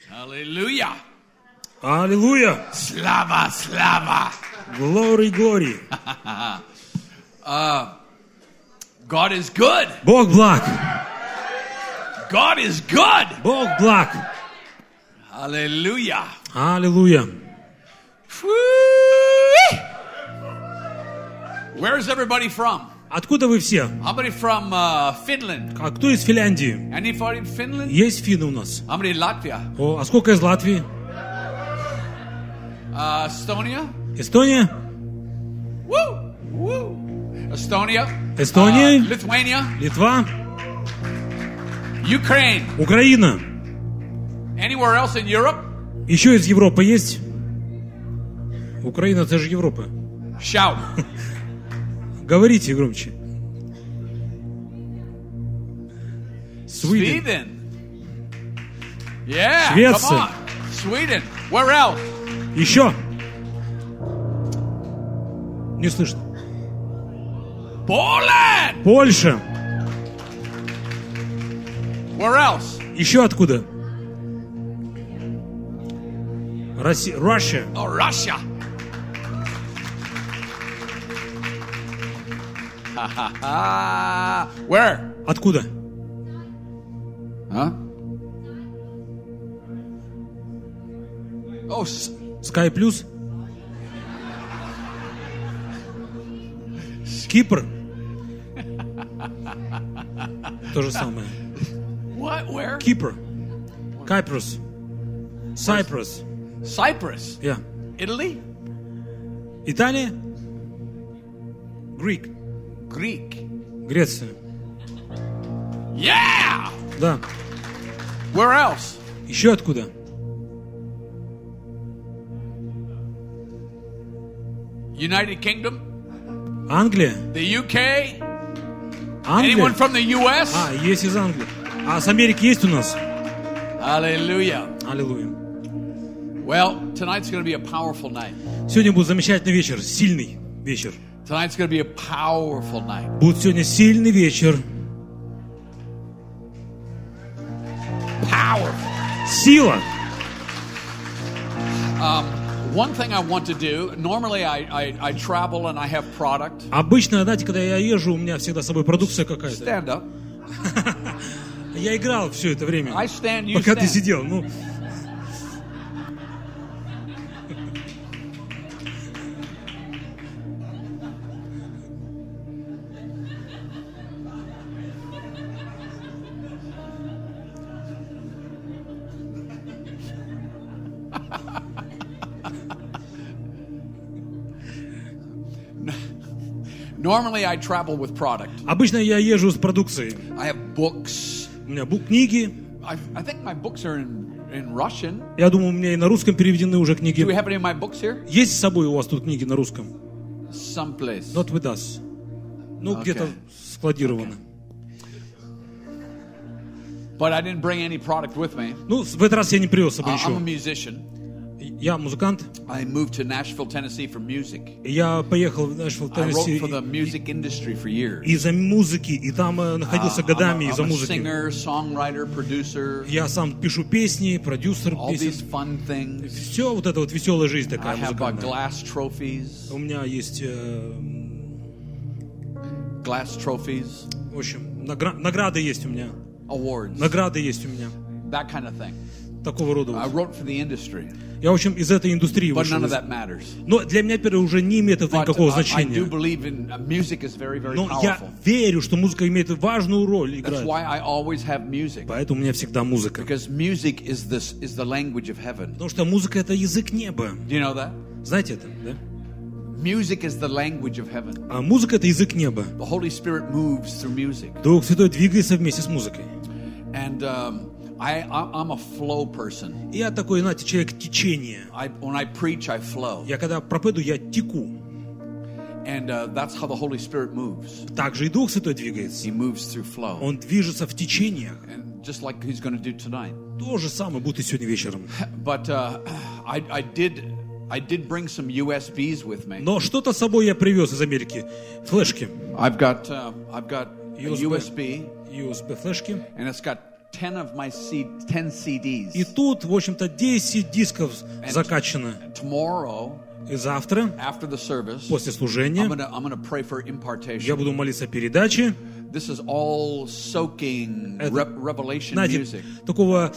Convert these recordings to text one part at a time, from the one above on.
Hallelujah. Аллилуйя! Slava, slava. Glory, glory! God is good. Бог благ! God is good. Бог благ! Hallelujah. Аллилуйя! Where is everybody from? Откуда вы все? Somebody from Finland. А кто из Финляндии? Anybody in Finland? Есть финны у нас. Somebody in Latvia. О, а сколько из Латвии? Estonia. Эстония? Woo! Woo! Estonia. Эстония? Lithuania. Литва? Ukraine. Украина? Anywhere else in Europe? Еще из Европы есть? Украина, это же Европа. Shout. Говорите громче. Sweden. Yeah, Швеция. come on. Sweden. Where else? Еще? Не слышно. Poland. Польша. Where else? Еще откуда? Россия. Russia. Oh, Russia. Where? Откуда? Huh? Oh, Sky Plus? Кипр? То же самое. what? Where? Кипр. Cyprus. Cyprus. Cyprus. Yeah. Italy. Италия? Greek. Greek. Греция. Yeah. Да. Where else? Еще откуда? United Kingdom. Англия? The UK. Англия? Anyone from the US? А, есть из Англии. А с Америки есть у нас? Hallelujah. Аллилуйя. Well, tonight's going to be a powerful night. Сегодня будет замечательный вечер, сильный вечер. Tonight's going to be a powerful night. Будет сегодня сильный вечер. Powerful. Сила. One thing I want to do, normally I travel and I have product. Обычно, знаете, когда я езжу, у меня всегда с собой продукция какая-то. Stand up. Я играл все это время, I stand, you пока ты stand. сидел. Ну, Normally I travel with product. обычно я езжу с продукцией. I have books. У меня книги. I think my books are in Russian. Я думаю, у меня и на русском переведены уже книги. Do we have any of my books here? Есть с собой у вас тут книги на русском? Someplace. Not with us. Ну, Okay. где-то складировано. But I didn't bring any product with me. Ну, в этот раз я не привез с собой I'm a еще. musician. Я музыкант. I moved to Nashville, Tennessee for music. Я поехал в Нэшвилл, I wrote Теннесси for the music industry for years. из-за музыки, и там находился годами из-за I'm a музыки. singer, songwriter, producer, Я сам пишу песни, продюсер all these песен. fun things. Все вот это вот веселая жизнь I такая have музыкальная. glass trophies. У меня есть, Glass trophies, в общем, награды есть у меня. awards, Награды есть у меня. that kind of thing. Такого рода. I вот. wrote for the industry, Я, в общем, из этой индустрии but вышел. none of that matters. Но для меня, теперь уже не имеет это But никакого I do значения. believe in music is very, very Но я powerful. верю, что музыка имеет важную роль, That's играет. why I always have music, Поэтому у меня всегда музыка. because music is the language of heaven. Потому что музыка — это язык неба. Do you know that? Знаете это, да? Music is the language of heaven. А музыка — это язык неба. The Holy Spirit moves through music, Дух Святой двигается вместе с музыкой. and I'm a flow person. Я такой, знаете, человек течения. When I preach, I flow, Я когда проповедую, я теку. and that's how the Holy Spirit moves. Также и Дух Святой двигается. He moves through flow, Он движется в течениях. and just like He's going to do tonight. То же самое будет и сегодня вечером. But I did bring some USBs with me. Но что-то с собой я привез из Америки. Флешки. I've got a USB, USB флешки. and it's got 10 of my 10 CDs. И тут, в общем-то, 10 дисков закачано. Tomorrow, И завтра, after the service, после служения, I'm gonna pray for impartation. я буду молиться о передаче. This is all soaking revelation Знаете, music. такого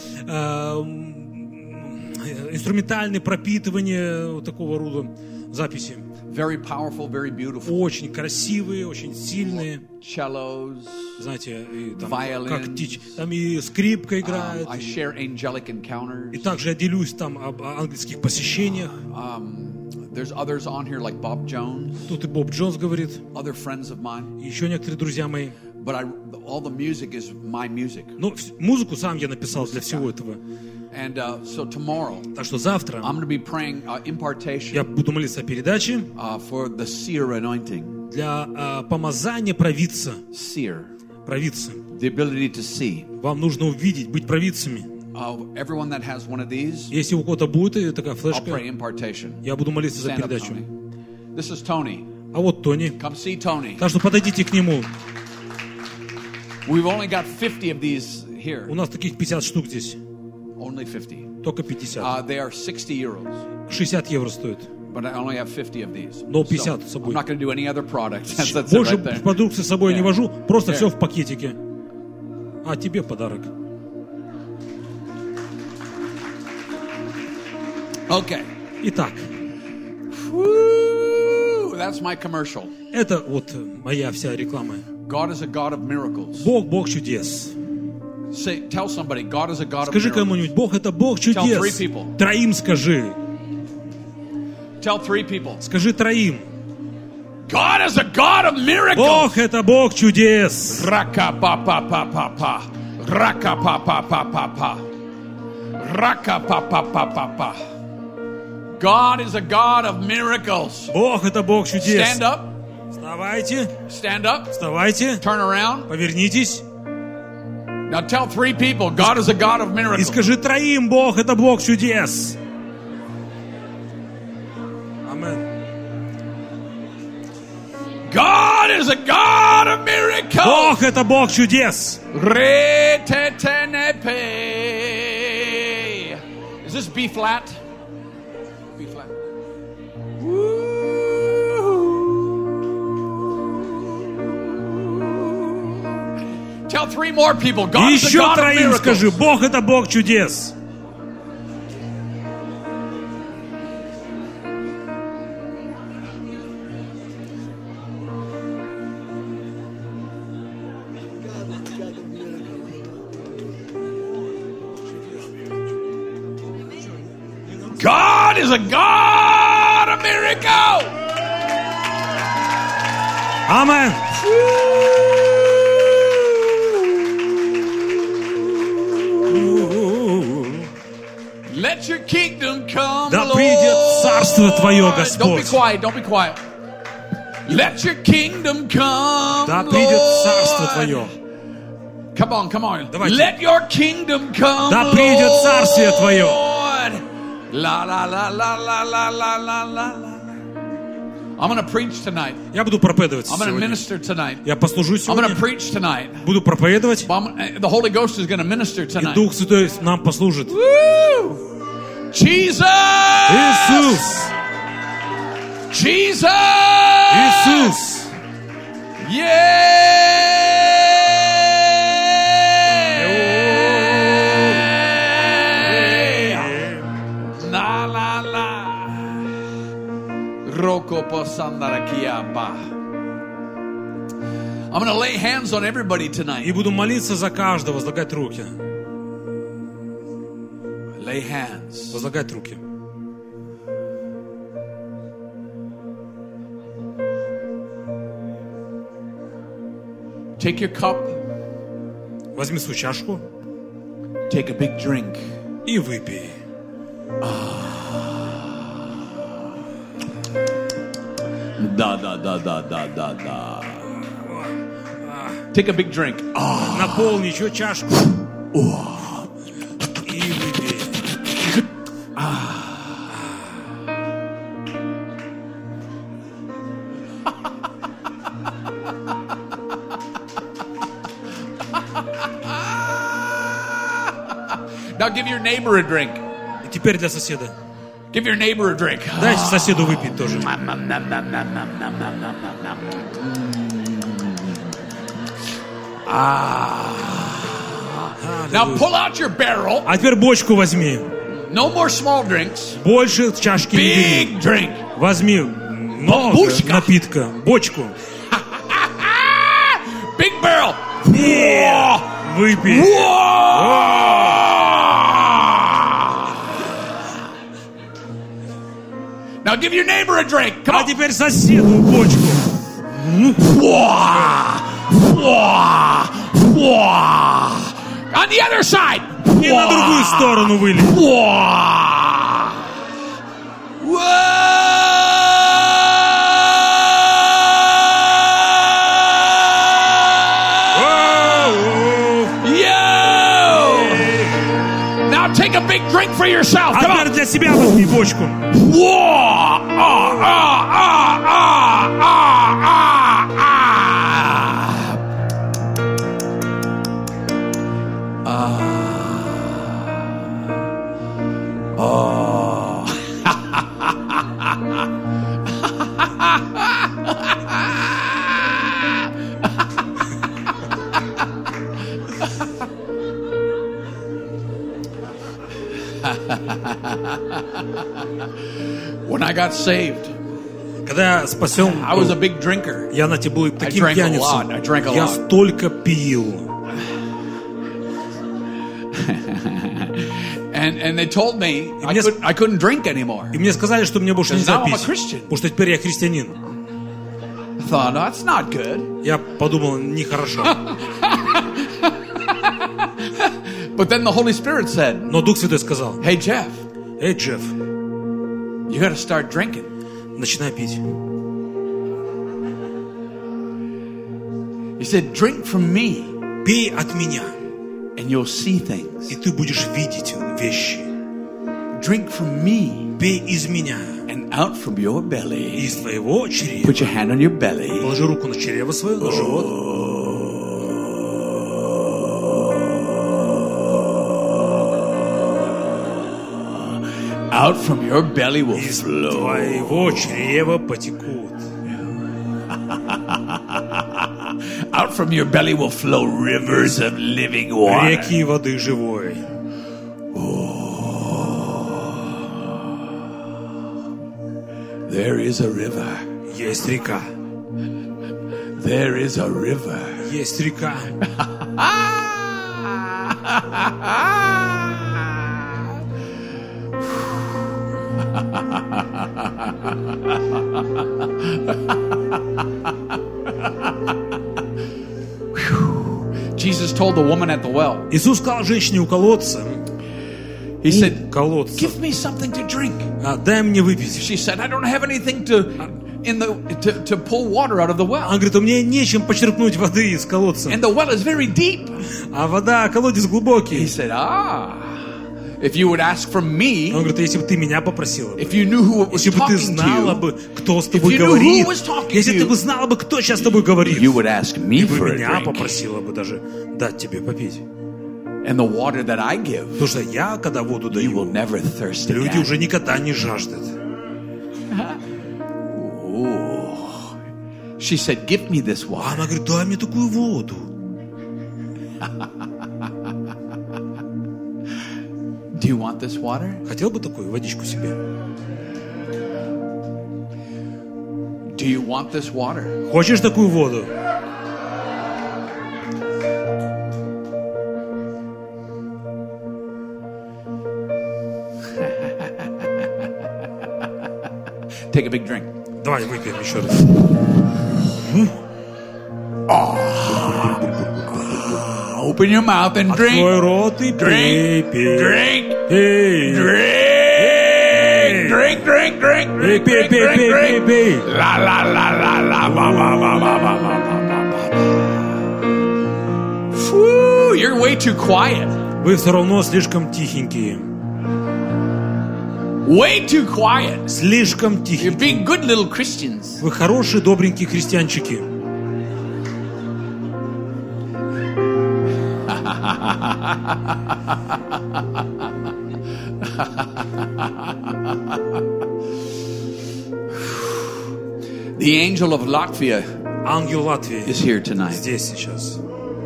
инструментальное пропитывание вот такого рода записи. Very powerful, very beautiful. Очень красивые, очень сильные. Cellos. Знаете, и там, Violins. как там и скрипка играет. I share angelic encounters. И также я делюсь там об ангельских посещениях. There's others on here like Bob Jones. Тут и Боб Джонс говорит. Other friends of mine. И еще некоторые друзья мои. But all the music is my music. Ну, музыку сам я написал для всего этого. And so tomorrow, Так что завтра I'm going to be praying impartation я буду молиться о передаче for the seer anointing. для помазания провидца. Seer. Провидца. The ability to see. Вам нужно увидеть, быть провидцами. Everyone that has one of these, Если у кого-то будет такая I'll флешка, pray impartation. я буду молиться за Stand up, передачу. Tony. This is Tony. А вот Тони. Come see Tony. Так что подойдите к нему. We've only got 50 of these here. У нас таких 50 штук здесь. Only 50. Только 50. They are 60 euros. 60 евро стоит. But I only have 50 of these. Но 50 So, с собой. I'm not going to do any other product. That's it Больше right there. продукции с собой я не вожу, просто Yeah. все в пакетике. А тебе подарок. Okay. Итак, Woo! That's my commercial. это вот моя вся реклама. God is a God of miracles. Бог чудес. Tell somebody, God is a God of Скажи miracles. кому-нибудь, Бог это Бог Tell чудес. 3 people. Троим скажи. Tell 3 people. Скажи троим. God is a God of miracles. Бог это Бог чудес. Raka-pa-pa-pa-pa-pa. Raka-pa-pa-pa-pa-pa. Raka-pa-pa-pa-pa-pa. God is a God of miracles. Бог это Бог чудес. Stand up. Вставайте. Stand up. Вставайте. Turn around. Повернитесь. Now tell 3 people, God is a God of И miracles. скажи троим, Бог это Бог чудес. Амен. God is a God of miracles. Бог это Бог чудес. Re-te-te-ne-pe. Is this B flat? B flat. Woo. Tell 3 more people, God И is a еще God of троим скажи, miracles. Бог это Бог чудес. God is a God of miracles. Амен. Let your kingdom come, Да Lord. придет царство Твое, Don't be Господь. quiet, don't be quiet. Let your kingdom come, Да придет царство Lord. Твое. Come on, come on. Давайте. Let your kingdom come, Да придет царствие Твое. Lord. La la la la la la la la la. I'm going to preach tonight. Я буду проповедовать I'm going to сегодня. minister tonight. Я послужу I'm going to сегодня. preach tonight. Буду проповедовать. The Holy Ghost is going to minister И tonight. Дух Святой нам послужит. Woo! Jesus! Иисус! Jesus! Иисус! Yeah! La la la. Roko posandarakiaba. I'm going to lay hands on everybody И tonight. буду молиться за каждого, возлагать руки. Lay hands. Возлагать руки. Take your cup. Возьми свою чашку Take a big drink. и выпей. Da da da da da da da. Take a big drink. Наполни еще чашку. И выпей. Now give your neighbor a drink. И теперь для соседа. Give your neighbor a drink. Дайте соседу выпить тоже. Now pull out your barrel. А теперь бочку возьми. No more small drinks. Больше чашки не бери. Big drink. Возьми много Бомбушка. напитка. Бочку. Big barrel. Выпей. Now give your neighbor a drink. Come А on. теперь соседу бочку. On the other side. И на другую сторону вылей. Now take a big drink for yourself. А Come теперь on. для себя возьми бочку. When I got saved, Когда я спасен, I was a big drinker. я на тебе был таким drank a пьяницей. lot, I drank a Я lot. столько пил. And they told me мне I couldn't drink anymore. И мне сказали, что мне больше Because нельзя now I'm a пить. Christian. Потому что теперь я христианин. I thought, no, that's not good. Я подумал, нехорошо. But then the Holy Spirit said, Но Дух Святой сказал: hey, Jeff, эй, Джефф, you got to start drinking. начинай пить. He said, drink from me Пей от меня, and you'll see things. и ты будешь видеть вещи. Drink from me Пей из меня, and out from your belly. из твоего чрева. Put your hand on your belly. Положи руку на чрево свое, на живот. Out from your belly will Из flow. твоего чрева потекут. Out from your belly will flow rivers of living water. Реки воды живой. There is a river. Есть река. There is a river. Есть река. Jesus told the woman at the well, Иисус сказал женщине у колодца, he said, колодца, give me something to drink. дай мне выпить. She said, I don't have anything to pull water out of the well. Он говорит, у меня нечем почерпнуть воды из колодца. And the well is very deep. А вода, колодец He глубокий. said, if you would ask from me, Он говорит, если бы ты меня попросила, if you knew who was если бы ты talking знала to бы, кто с if тобой you knew говорит, who was talking если to ты you, бы знала бы, кто сейчас с тобой говорит, you would ask me ты бы for a меня drink. попросила бы даже дать тебе попить. And the water that I give, Потому что я, когда воду you will даю, never thirst люди again. уже никогда не жаждут. She said, give me this А water. она говорит, дай мне такую воду. Do you want this water? Хотел бы такую водичку себе? Do you want this water? Хочешь такую воду? Take a big drink. Давай выпьем еще раз. Open your mouth and Твой drink. рот и пей, Drink. пей. Drink. Пей. Drink. Drink. Drink. Пей, Drink. пей, Drink. пей, пей, пей, Drink. пей. La la la la la ba ba ba ba ba ba ba ba. Whew, you're way too quiet. Вы все равно слишком тихенькие. Way too quiet. Слишком You're тихенькие. being good little Christians. Вы хорошие, добренькие христианчики. The angel of Latvia Ангел Латвии is here tonight. здесь сейчас.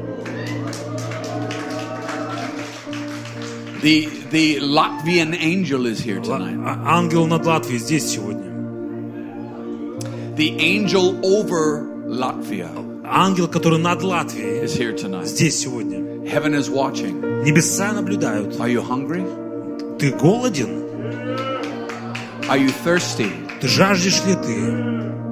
The Latvian angel is here tonight. Ангел над Латвией здесь сегодня. The angel over Latvia Ангел, который над Латвией, is here tonight. здесь сегодня. Heaven is watching. Небеса наблюдают. Are you hungry? Ты голоден? Are you thirsty? Ты жаждешь ли ты?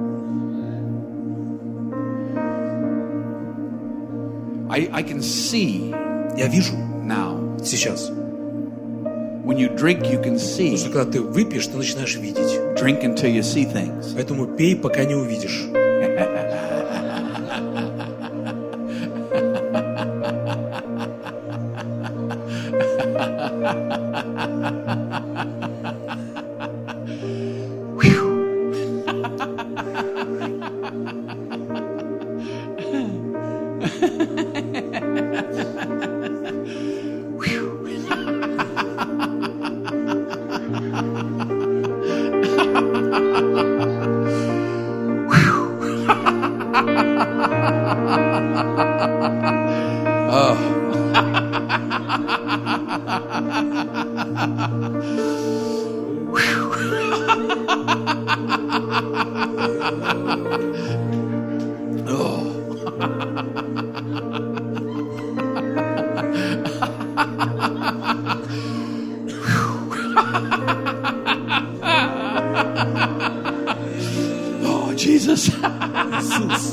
I can see Я вижу now. сейчас. When you drink, you can see. Потому что когда ты выпьешь, ты начинаешь видеть. Drink until you see things. Поэтому пей, пока не увидишь. Oh, Jesus. Иисус.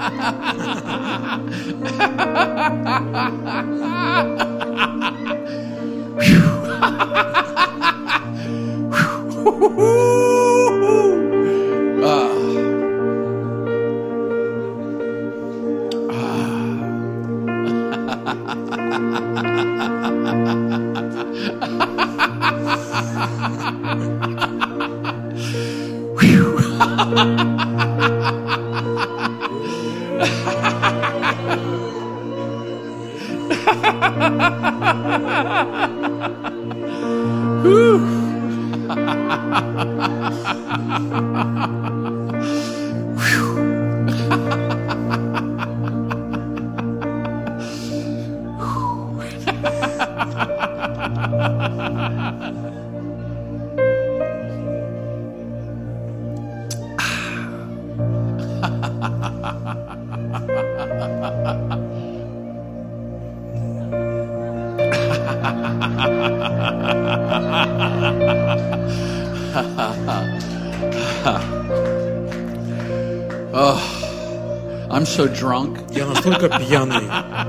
I'm so drunk. Я настолько пьяный.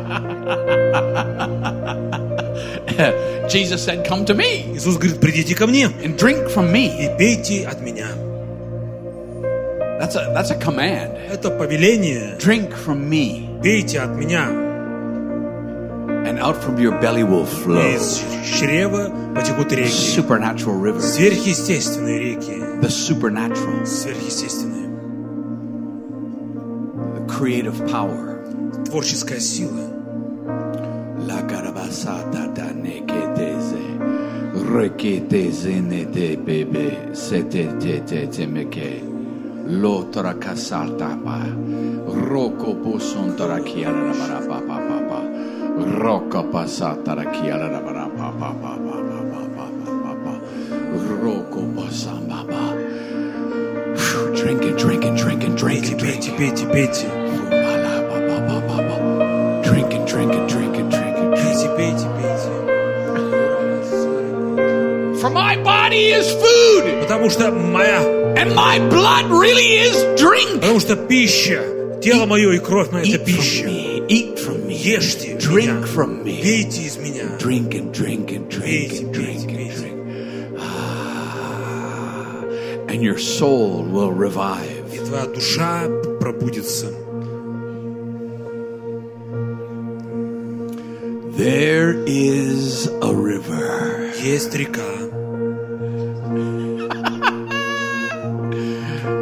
Jesus said, come to me Иисус говорит, придите ко мне and drink from me. и пейте от меня. That's a command. Это повеление. Drink from me, Пейте от меня. and out from your belly will flow Из чрева потекут реки. supernatural rivers. Сверхъестественные реки. The supernatural, Сверхъестественные. the creative power. Творческая сила. La carabasata da neketeze, reketeze nete bebe, sete te meke, lotra casalta pa, roko posontara kiara bara pa pa pa pa, roko pasata ra kiara bara pa pa pa pa pa pa pa pa, roko pasamba pa. Drink it, drink it, drink it, drink it, drink Пейте, it. пейте, пейте. Drink it, drink it, drink it, drink it. Пейте, пейте, пейте. For my body is food, Потому что моя, and my blood really is drink. потому что пища, тело мое и кровь моя это Eat from пища. me, eat from me. Ешьте Drink меня, from me. пейте из меня. Drink and drink and drink Пейте, and пейте, drink and пейте. drink. And your soul will И revive. твоя душа пробудится. There is a river Есть река,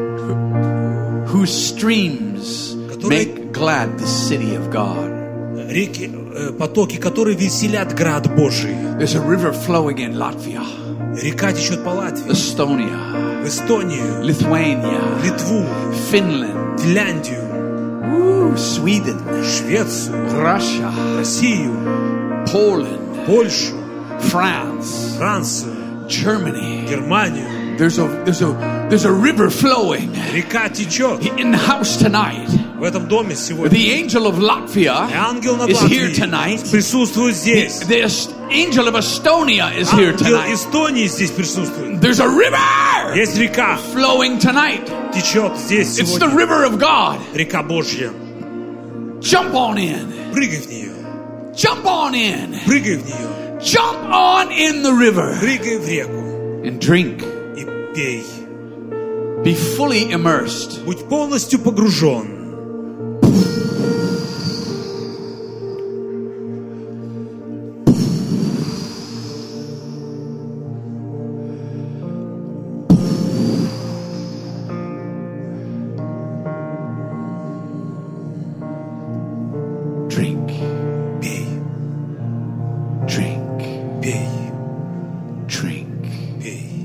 whose streams make glad the city of God. Реки, потоки, которые веселят град Божий. There's a river flowing in Latvia, Река течет по Латвии, Estonia, в Эстонию, Lithuania, Литву, Finland, Финляндию, Sweden, Швецию, Russia, Россию, Poland, Польшу, France, Францию, Germany. Германию. There's a river flowing Река течет. in the house tonight. В этом доме сегодня. The angel of Latvia И ангел над is here Латвией tonight. присутствует здесь. The angel of Estonia is here Ангел tonight. Эстонии здесь присутствует. There's a river Есть река, flowing tonight. течет здесь It's the сегодня. river of God. Река Божья. Jump on in. Прыгай в нее. Jump on in. Прыгай в нее. Jump on in the river Прыгай в реку. and drink. И пей. Be fully immersed. Будь полностью погружен. Drink. Пей. Drink. Пей. Drink. Пей.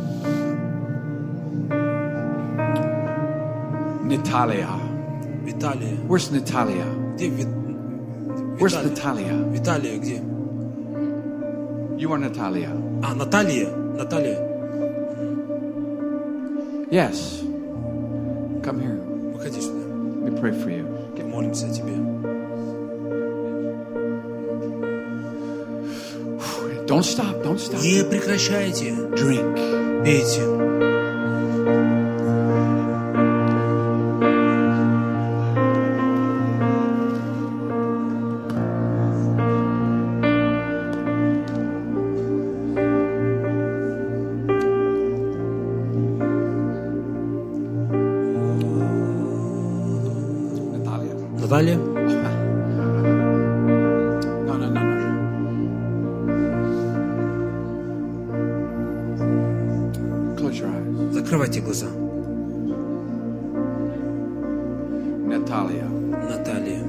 Natalia. Виталия. Where's Natalia? Где Where's Виталия? Natalia? Виталия где? You are Natalia. А, Наталья. Наталья. Yes. Come here. Выходи сюда. Let me pray for you. Молимся о тебе. Don't stop. Don't stop. Не прекращайте. Drink. Пейте. Natalia. Наталья. No. Close your eyes. Закрывайте глаза. Natalia. Наталья.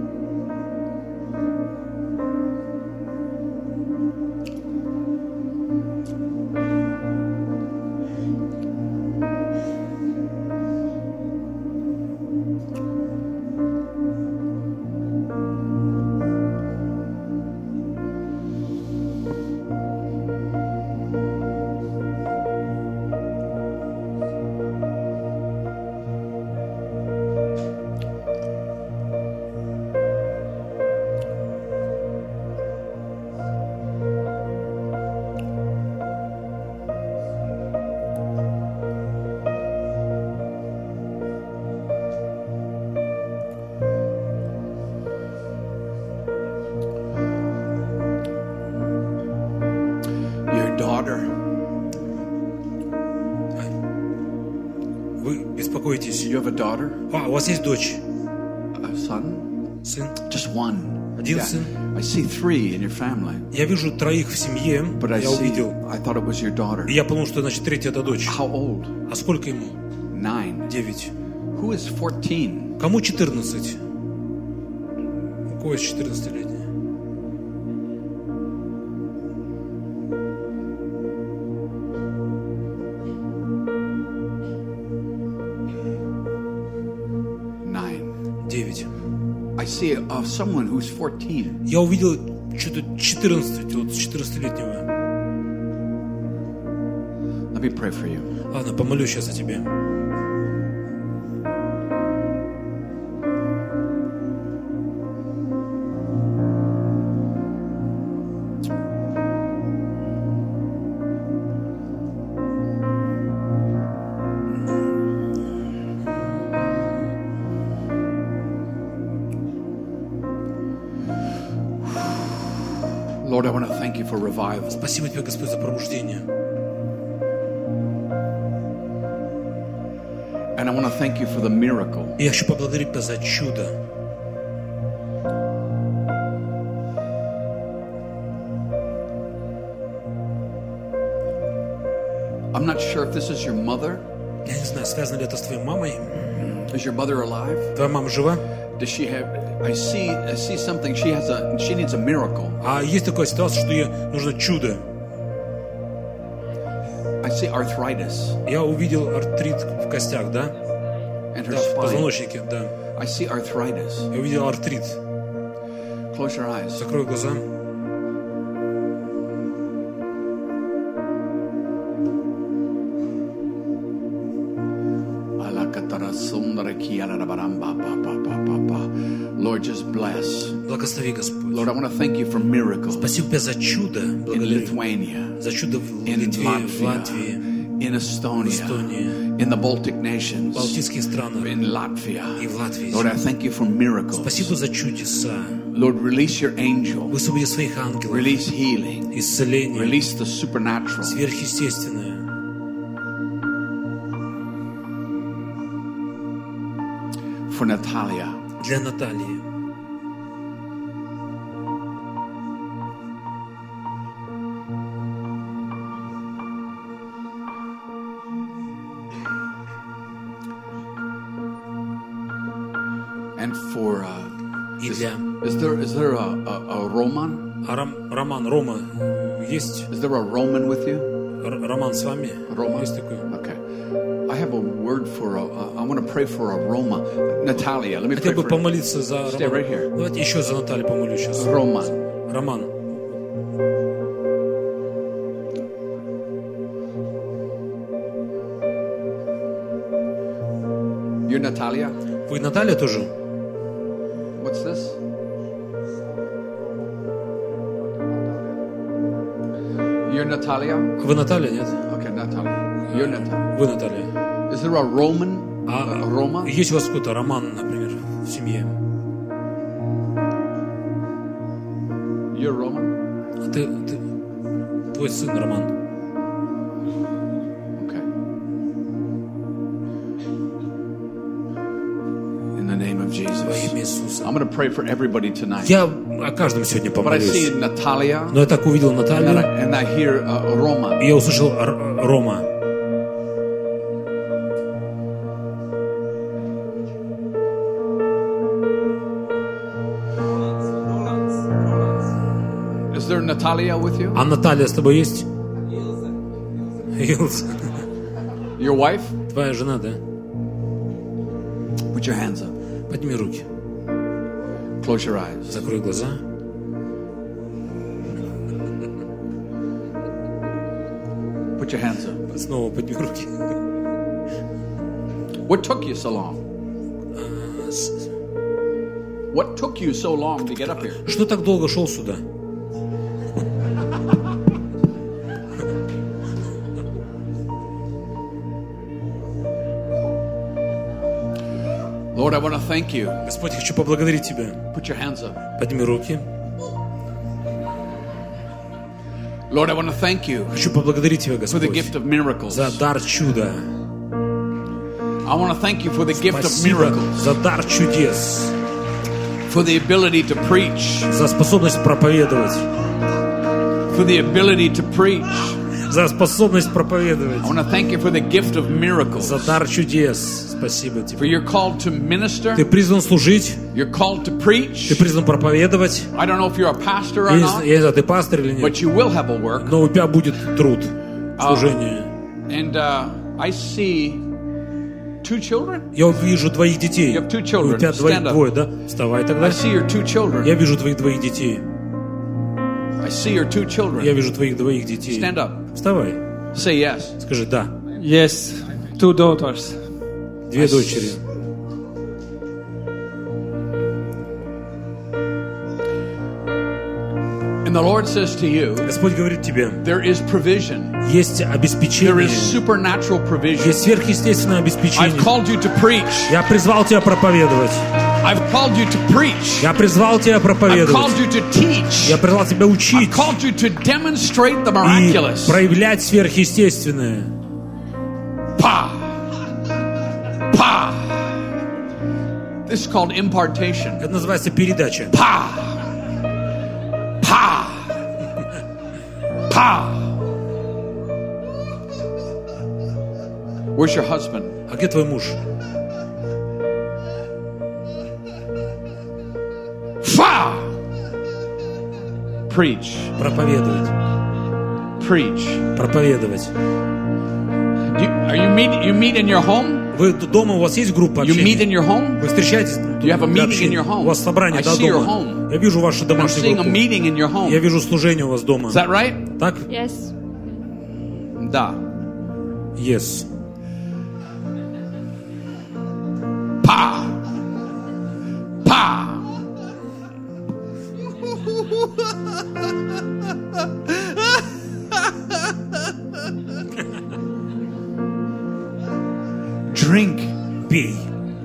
Your daughter. Вы беспокоитесь. You have a daughter? А, у вас есть дочь? A son? Сын? Just one. Один сын. I see 3 in your family. Я вижу 3 в семье. But I Я увидел. thought it was your daughter. И я подумал, что значит 3 это дочь. How old? А сколько ему? 9. 9. Who is 14? Кому 14? У кого есть 14-летняя? Nine. 9. I see someone who's 14. Я увидел что-то 14, вот 14-летнего. Let me pray for you. Ладно, помолюсь сейчас о тебе. Lord, I want to thank you for revival. Спасибо тебе, Господь, за пробуждение. And I want to thank you for the miracle. И я хочу поблагодарить тебя за чудо. I'm not sure if this is your mother. Я не знаю, связано ли это с твоей мамой. Is your mother alive? Твоя мама жива? Does she have? I see something. She needs a miracle. А есть такая ситуация, что ей нужно чудо. I see arthritis. Я увидел артрит в костях, да? And her Да, в spine. позвоночнике, да. I see arthritis. Я увидел артрит. Close your eyes. Закрой глаза. Lord, just bless. Благослови, Господь. Lord, I want to thank you for miracles Спасибо Тебя за чудо. in Благодарю. Lithuania, За чудо в in Литве, в Латвии, in Estonia, Эстонии, in the Baltic nations, в Балтийских странах in Latvia. и в Латвии. Lord, I thank you for miracles. Спасибо за чудеса. Lord, release your angel. Высвободи своих ангелов. Release healing. Исцеление. Release the supernatural. Сверхъестественное. For Natalia. Для Натальи. And for И для... is there a Roman? А Роман, Рома есть? Is there a Roman with you? Роман с вами? Roman. Есть такой? Okay. I have a word for I want to pray for a Roma. Natalia, let me pray Хотел бы for помолиться за Stay right here. Романа. Давайте еще за Наталью помолюсь сейчас. Roman. Роман. You're Natalia? Вы Наталья тоже? What's this? You're Natalia? Вы Наталья, нет? Okay, Natalia. You're Natalia. Вы Наталья. Is there a Roman? A Roma? Есть у вас какой-то Роман, например, в семье? You're Roman? А твой сын Роман. Okay. In the name of Во Jesus. имя Иисуса. I'm going to pray for everybody tonight. Я о каждом сегодня But I see помолюсь. Natalia Но я так увидел Наталью, and I hear Roma. и я услышал Рома. Is there Natalia with you? А Наталья с тобой есть? Илза. Your wife? Твоя жена, да? Put your hands up. Подними руки. Close your eyes. Закрой глаза. Put your hands up. Снова подними руки. What took you so long? What took you so long to get up here? Что так долго шел сюда? Lord, I want to thank you. Господь, я хочу поблагодарить Тебя. Put your hands up. Подними руки. Lord, I want to thank you Хочу поблагодарить Тебя, for the Господь, gift of miracles. за дар чуда. I want to thank you for the gift of Спасибо miracles, за дар чудес, for the ability to preach, за способность проповедовать, for the ability to preach. за способность проповедовать, I want to thank you for the gift of miracles. за дар чудес. Спасибо For Тебе. you're called to minister, Ты призван служить, you're called to preach. ты призван проповедовать. I don't know if you're a pastor or Я not, не знаю, ты пастор или нет, but you will have a work. но у тебя будет труд, служение. And I see 2 children. Я вижу твоих детей. You have 2 children. У тебя Stand up. двое, да? Вставай тогда. I see your 2 children. Я вижу твоих двоих детей. I see your 2 children. Я вижу твоих двоих детей. Stand up. Вставай. Say yes. Скажи да. Yes, 2 daughters. Две дочери. And the Lord says to you, Господь говорит тебе, there is provision. есть There обеспечение, is supernatural provision. есть сверхъестественное I've обеспечение. called you to preach. Я призвал тебя проповедовать. I've called you to preach. Я призвал тебя I've проповедовать. called you to teach. Я призвал тебя I've учить called you to demonstrate the и miraculous. проявлять сверхъестественное. Pa. Pa. This is called impartation. Это называется передача. Pa. Pa. Pa. Where's your husband? А где твой муж? Preach. Проповедовать. Preach. Проповедовать. You meet in your home? Вы дома, у вас есть группа You meet in общения? your home? Вы встречаетесь? You have a для meeting in общения? your home. У вас собрание, I да, see your дома? home. Я вижу вашу I'm домашнюю seeing a группу. meeting in your home. Я вижу служение у вас дома. Is that right? Так? Yes. Да. Yes. Pa. Pa. Drink. Пей.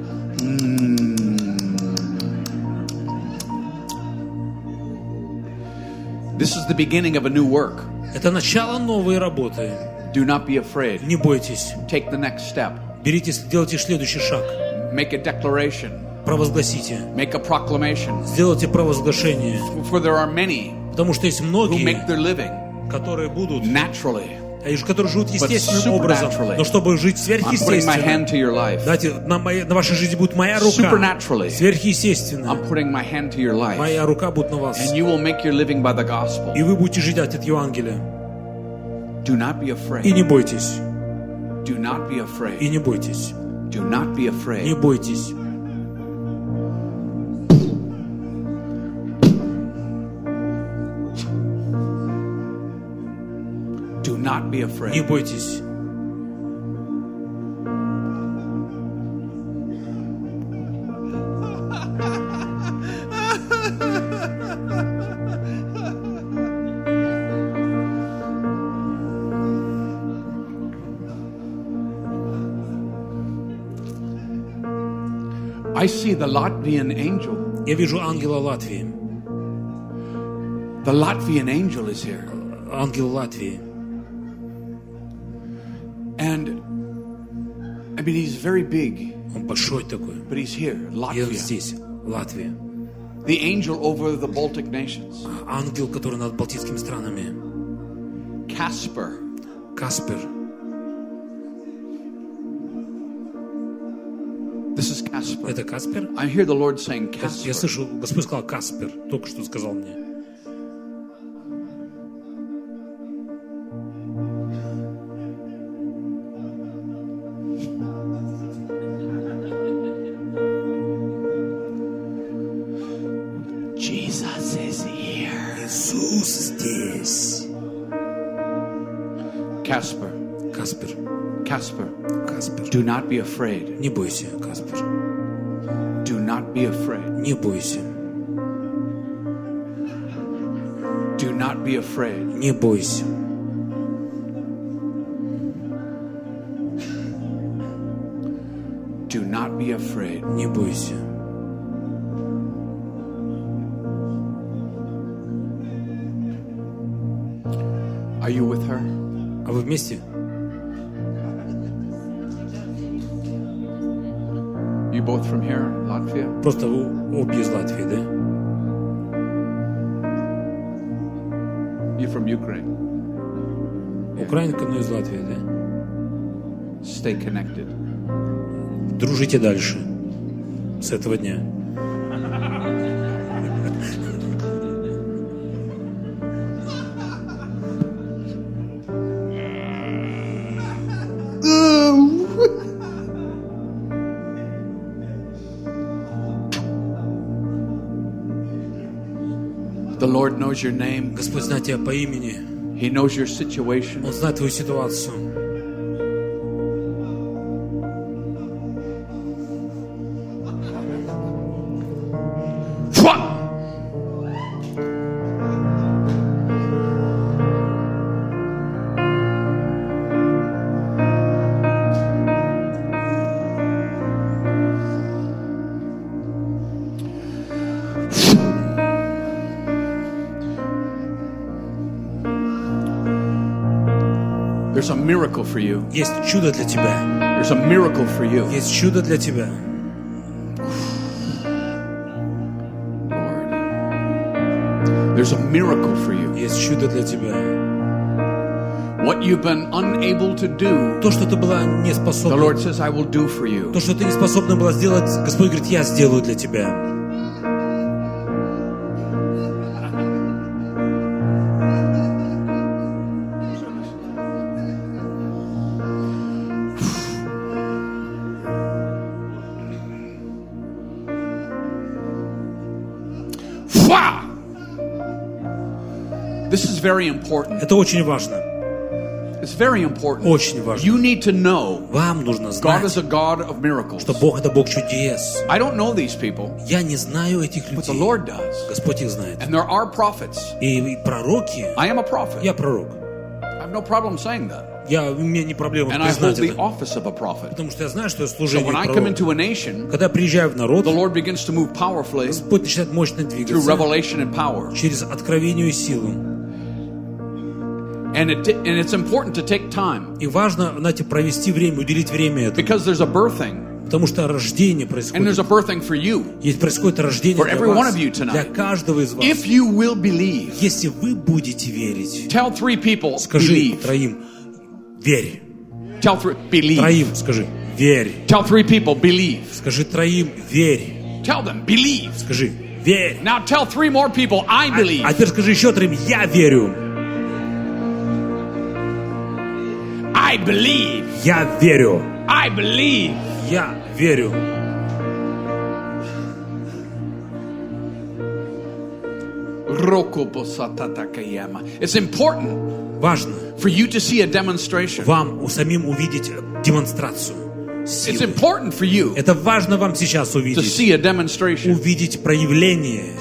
This is the beginning of a new work. Это начало новой работы. Do not be afraid. Не бойтесь. Take the next step. Берите, делайте следующий шаг. Make a declaration. Провозгласите. Make a proclamation. Сделайте провозглашение. For there are many Потому что есть who многие, make their living которые будут, naturally. которые живут естественным образом, но чтобы жить I'm putting my сверхъестественно, hand to your life. знаете, на вашей жизни будет моя рука, Supernaturally. сверхъестественно. I'm putting my hand to your life. Моя рука будет на вас. And you will make your living by the gospel. И вы будете жить от Евангелия. Do not be И afraid. не бойтесь. Do not be И afraid. не бойтесь. Do not be Не afraid. бойтесь. Do not be Не afraid. бойтесь. I see the Latvian angel. Я вижу ангела Латвии. The Latvian angel is here. Ангел Латвии. And I mean, he's very big, Он большой такой. but he's here. И он Latvia. здесь, Латвия. The angel over the Baltic nations. Ангел, который над Балтийскими странами. Casper. Каспер. This is Casper. Это Каспер? I hear the Lord saying Я Casper. слышу, Господь сказал Каспер. Только что сказал мне. Jesus is here. Иисус здесь. Casper. Каспер. Casper. Каспер. Do not be afraid. Не бойся, Каспер. Do not be afraid. Не бойся. Do not be afraid. Не бойся. Do not be afraid. Не бойся. Are you with her? А вы вместе? You both from here, Latvia? Просто вы обе из Латвии, да? You from Ukraine? Украинка, но из Латвии, да? Stay connected. Дружите дальше. С этого дня. The Lord knows your name. Господь знает тебя по имени. He knows your situation. Он знает твою ситуацию. There's a miracle for you. Есть чудо для тебя. There's a miracle for you. Есть чудо для тебя. Lord. There's a miracle for you. Есть чудо для тебя. What you've been unable to do, То, что ты была не the способна, Lord says, I will do for you. то, что ты не способна была сделать, Господь говорит, я сделаю для тебя. This is very important. Это очень важно. It's very important. Очень важно. You need to know Вам нужно God is знать, a God of miracles. что Бог — это Бог чудес. I don't know these people, Я не знаю этих but the людей. Lord does. Господь их знает. And there are prophets. И пророки, I am a prophet. я пророк. I have no problem saying that. У меня не проблема And I hold признать the это. office of a prophet. Потому что я знаю, что я So служение when I come пророка. into a nation, Когда я приезжаю в народ, the Lord begins to move powerfully Господь начинает мощно through двигаться revelation and power. через откровение и силу. And it's important to take time И важно, знаете, провести время, уделить время этому. because there's a birthing. Потому что рождение And происходит. there's a birthing for you. Есть происходит рождение For для every one вас, of you tonight. для каждого из вас. If you will believe, Если вы будете верить, tell 3 people, скажи believe. троим, верь. Tell 3, believe. Троим скажи, верь. Tell 3 people, believe. Скажи троим, верь. Tell them, believe. Скажи, верь. Now tell 3 more people, I believe. А теперь скажи еще троим, я верю. I believe. Я верю. I believe. Я верю. It's important Важно for you to see a demonstration. вам самим увидеть демонстрацию It's силы. important for you Это важно вам сейчас to увидеть. see a demonstration. Увидеть проявление.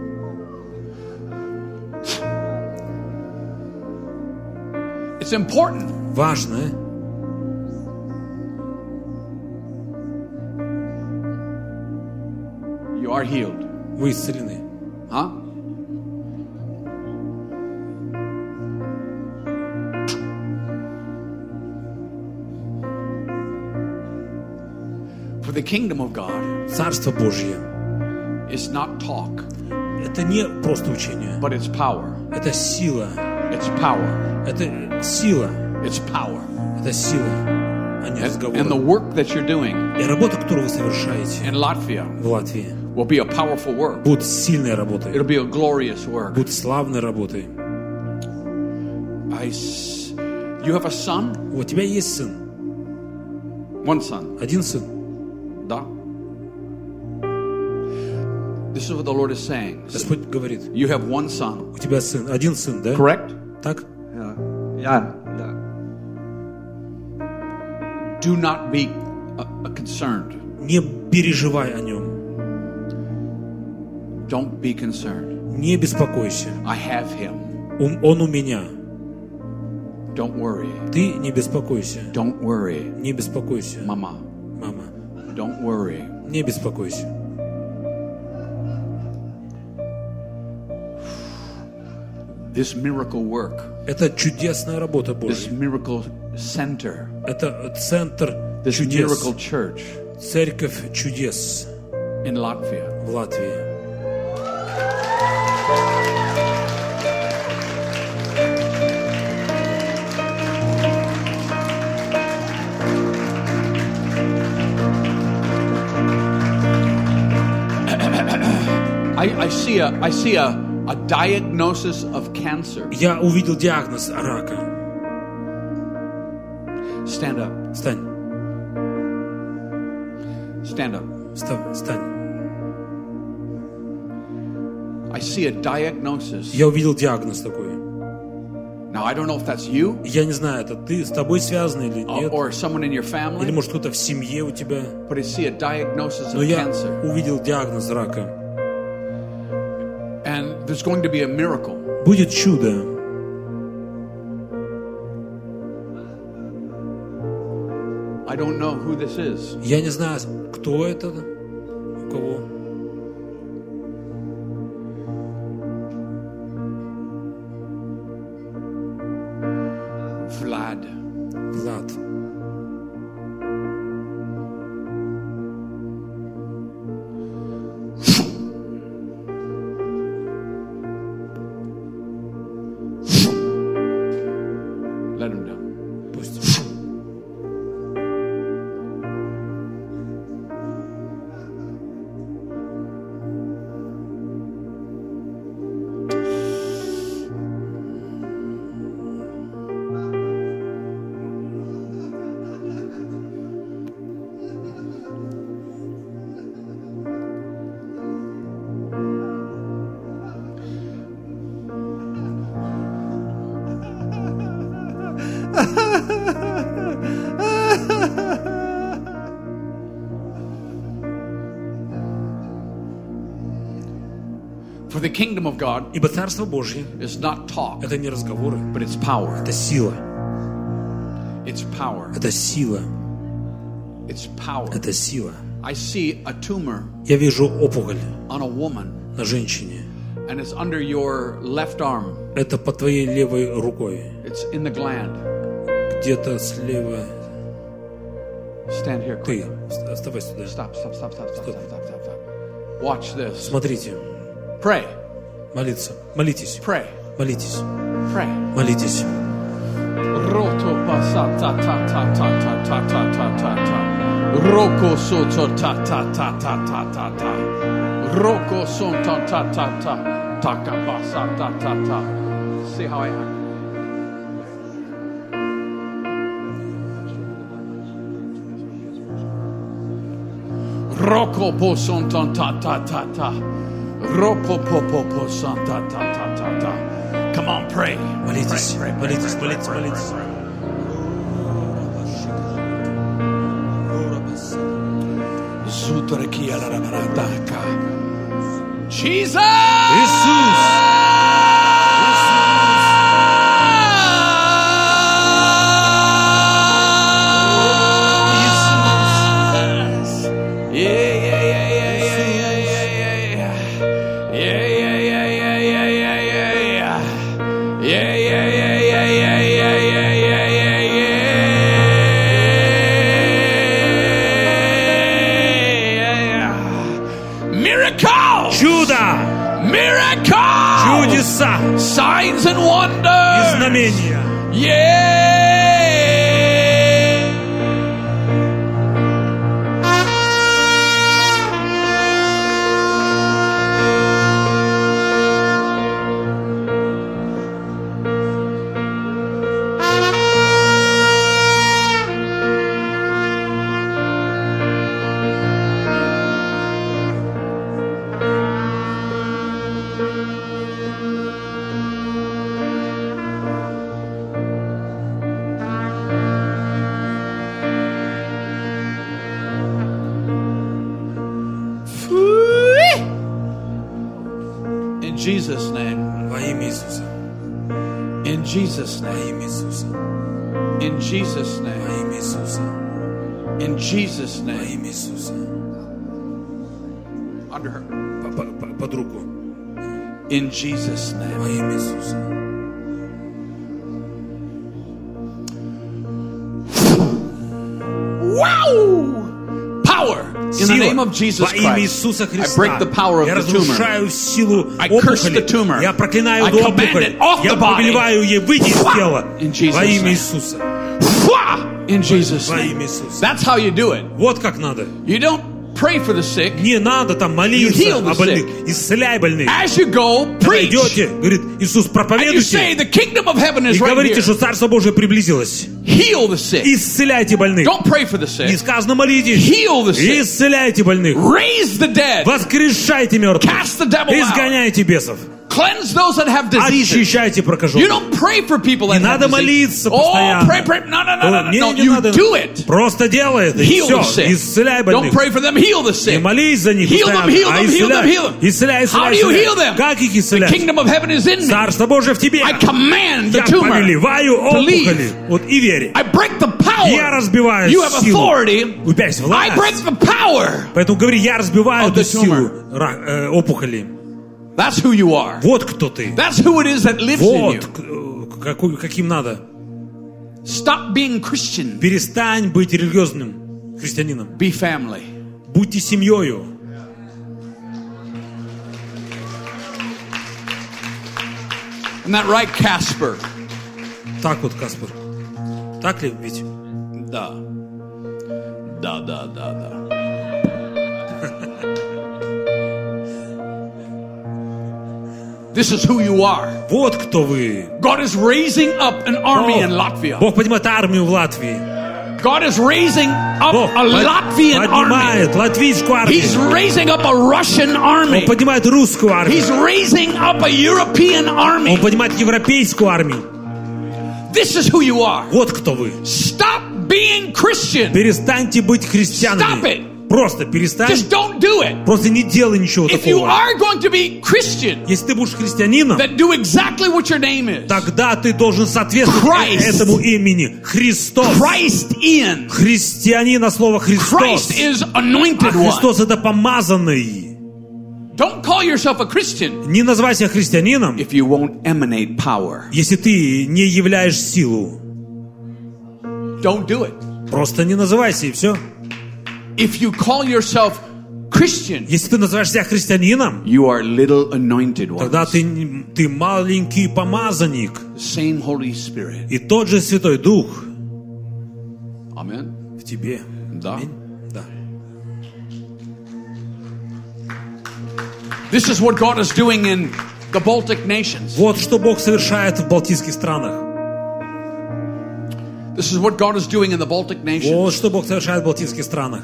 It's important. Важно. You are healed. Вы исцелены. Huh? For the kingdom of God Царство Божье is not talk, — это не просто учение. but it's power. Это сила. It's power. Это сила. It's power. Это сила, а не And the разговор. work that you're doing И работа, которую вы совершаете in Latvia в Латвии, will be a powerful work. будет сильной работой. It'll be a glorious work. Будет славной работой. You have a son? У тебя есть сын. One son. Один сын. Da. This is what the Lord is saying. Господь говорит, You have one son. у тебя сын. Один сын, да? Correct? Так? Yeah. Do not be concerned. Не переживай о нем. Don't be concerned. Не беспокойся. I have him. Он у меня. Don't worry. Ты не беспокойся. Don't worry. Не беспокойся. Mama, Мама, don't worry. не беспокойся. This miracle work, Это чудесная работа this Божья. miracle center, Это центр this чудес. miracle church Церковь чудес in Latvia. в Латвии. I see a diagnosis of cancer. Я увидел диагноз рака. Stand up. Встань, Stand up. встань. I see a diagnosis. Я увидел диагноз такой. Now, I don't know if that's you Я не знаю, это ты с тобой связано или нет, or someone in your или family, может кто-то в семье у тебя. but I see a diagnosis Но of я cancer. увидел диагноз рака. And there's going to be a miracle. Будет чудо. I don't know who this is. Я не знаю, кто это, у кого. Vlad. Влад. Let him down. Пусть. For the kingdom of God Ибо Царство Божье is not talk, это не разговоры, but it's power. это сила, It's power. это сила, It's power. это сила. I see a tumor Я вижу опухоль on a woman, на женщине. and it's under your left arm. Это под твоей левой рукой. It's in the gland. Где-то слева. Stand here Ты, quick. оставайся сюда. Stop. Watch this. Смотрите. Pray. Молиться. Молитесь. Pray. Молитесь. Pray. Молитесь. Roto pasata ta ta ta ta ta ta ta ta ta. Roko soto ta ta ta ta ta ta ta. Roko soto ta ta ta. Taka pasata ta ta. See how I act? Roko po sonton ta ta ta ta. Ropo po po po son ta ta ta ta ta. Come on, pray. Молитесь. Pray, pray, Молитесь. pray, Молитесь. pray, pray, Молитесь. pray. Zutraki ala rabarataka. Jesus! Иисус! Чудеса, Signs and и wonders. знамения. Yeah. In Jesus' name. Во имя Иисуса. In Jesus' Во name. имя Иисуса. In Jesus' Во name. имя Иисуса. In Jesus' Во name. имя Иисуса. Under her. Под руку. In Jesus' name. Во имя Иисуса. Wow! Power. In the name of Jesus Во имя Christ. Иисуса I Христа. break the power of Я the tumor. разрушаю силу I curse the опухоли. tumor. Я проклинаю I эту command опухоль. it off Я the body. повелеваю ей выйти из тела. In Jesus' Во имя name. Иисуса. In Jesus' Во name. имя Иисуса. That's how you do it. Вот как надо. You don't pray for the sick. Не надо там You молиться heal the о больных. Исцеляй больных. As you go, Когда preach. идете, говорит Иисус, And you say, проповедуйте. the kingdom of heaven И is right говорите, here. что Царство Божие приблизилось. Heal the sick. Исцеляйте больных. Don't pray for the Не sick. сказано молитесь. Heal the sick. Исцеляйте больных. Raise the dead. Воскрешайте мертвых. Cast the devil out. Изгоняйте бесов. Cleanse those that have diseases. Очищайте You прокаженных. don't pray for people Не that have надо disease. молиться Oh, постоянно. pray. No. Не You надо. do it. Просто делай это. И Heal the все. sick. Исцеляй Don't больных. pray for them. Heal the Не sick. молись за них Heal them, постоянно, heal а them, heal them, исцеляй. heal them. Исцеляй, How do you heal them? Как их The исцелять? kingdom of heaven is in me. Царство Божие в тебе. I command the Я tumor повелеваю to leave. опухоли. Вот и верь. I break the Я power. разбиваю You have силу. authority. У тебя есть I break власть. the power. Поэтому говори, я разбиваю Of the эту силу опухоли. That's who you are. Вот кто ты. That's who it is that lives in you. Вот каким надо. Stop being Christian. Перестань быть религиозным христианином. Be family. Будьте семьёю. Isn't that right, Casper? Так вот, Каспар. Так ли ведь? Да. This is who you are. Вот кто вы. God is raising up an army in Latvia. Бог поднимает армию в Латвии. God is raising up Бог a Latvian army. поднимает латвийскую армию. He's raising up a Russian army. Он поднимает русскую армию. He's raising up a European army. Он поднимает европейскую армию. This is who you are. Вот кто вы. Stop being Christian. Перестаньте быть Stop христианами. it. Просто перестань. Just don't do it. Просто не делай ничего If you такого. are going to be Christian, Если ты будешь христианином, then do exactly what your name is. тогда ты должен соответствовать Christ. этому имени. Христос. Christ in. Христианин, а слово Христос. Christ is А anointed one. Христос это помазанный. Don't call yourself a Christian Не называйся христианином, if you won't emanate power. если ты не являешь силу. Don't do it. Просто не называйся, и все. If you call yourself Christian, Если ты называешь себя христианином, you are little anointed one. тогда ты маленький помазанник. Same Holy Spirit. И тот же Святой Дух Amen. в тебе. Да. Аминь. Да. This is what God is doing in the Baltic nations. Вот что Бог совершает в Балтийских странах. This is what God is doing in the Baltic nations. Вот что Бог совершает в Балтийских странах.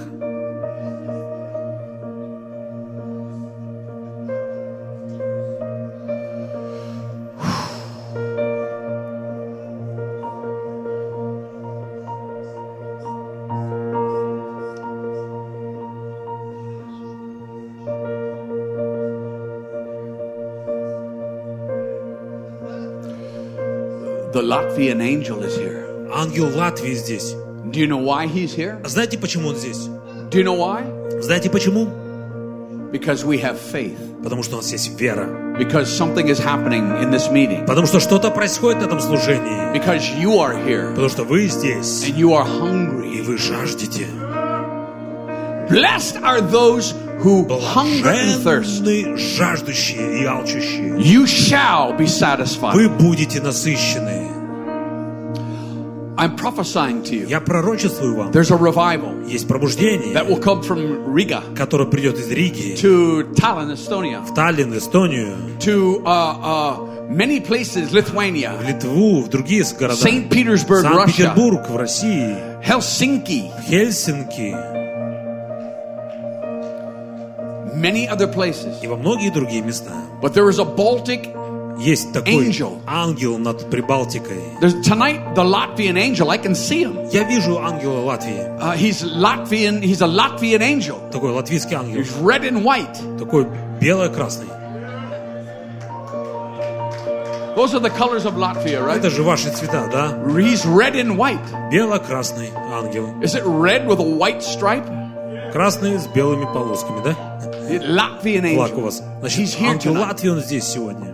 The Latvian angel is here. Ангел Латвии здесь. Do you know why he's here? Знаете, почему он здесь? Do you know why? Знаете, почему? Because we have faith. Потому что у нас есть вера. Because something is happening in this meeting. Потому что что-то происходит на этом служении. Because you are here Потому что вы здесь. and you are И hungry. вы жаждете. Blessed are those who hunger and thirst. Блаженны жаждущие и алчущие. You shall be satisfied. Вы будете насыщены. I'm prophesying to you. Я пророчествую вам. There's a revival Есть пробуждение, that will come from Riga которое придет из Риги to Tallinn, Estonia, в Таллин, Эстонию, to many places, Lithuania, в Литву, в другие города. St. Petersburg, Russia, Санкт-Петербург в России, Helsinki, Хельсинки many other places. и во многие другие места. But there is a Baltic. Есть такой Angel. ангел над Прибалтикой. Tonight, the Latvian angel, I can see him. Я вижу ангела Латвии. He's Latvian. He's a Latvian angel. Такой латвийский ангел. He's red and white. Такой бело-красный. Those are the colors of Latvia, right? Это же ваши цвета, да? He's red and white. Бело-красный ангел. Is it red with a white stripe? Красный с белыми полосками, да? Latvian Флаг у angel. вас. He's Значит, here ангел tonight. Латвии, он здесь сегодня.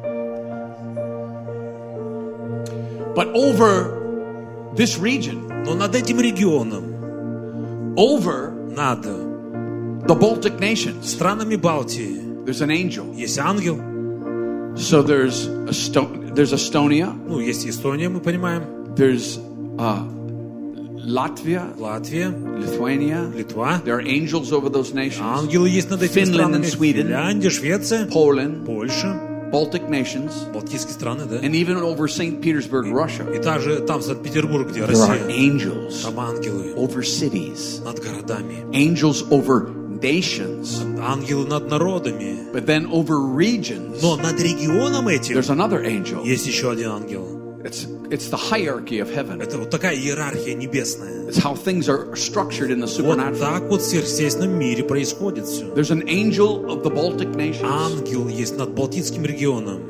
But over this region, Но над этим регионом, over над the Baltic nations, странами Балтии, there's an angel. есть ангел. So there's Estonia, Ну, есть Эстония, мы понимаем. there's Latvia, Латвия, Lithuania. Литва. There are angels over those nations. Ангелы есть над этими Finland странами. and Sweden. Финляндия, Швеция, Poland, Польша, Baltic nations, Балтийские страны, да? and even over St. Petersburg, Russia. И также там Санкт-Петербург, где There are Россия. angels Там ангелы over cities, над городами. angels over nations, Ангелы над народами. but then over regions, Но над регионом этим there's another angel. есть еще один ангел. It's the hierarchy of heaven. Это вот такая иерархия небесная. It's how things are structured in the Вот supernatural. так вот в сверхъестественном мире происходит все. There's an angel of the Baltic nations. Ангел есть над Балтийским регионом.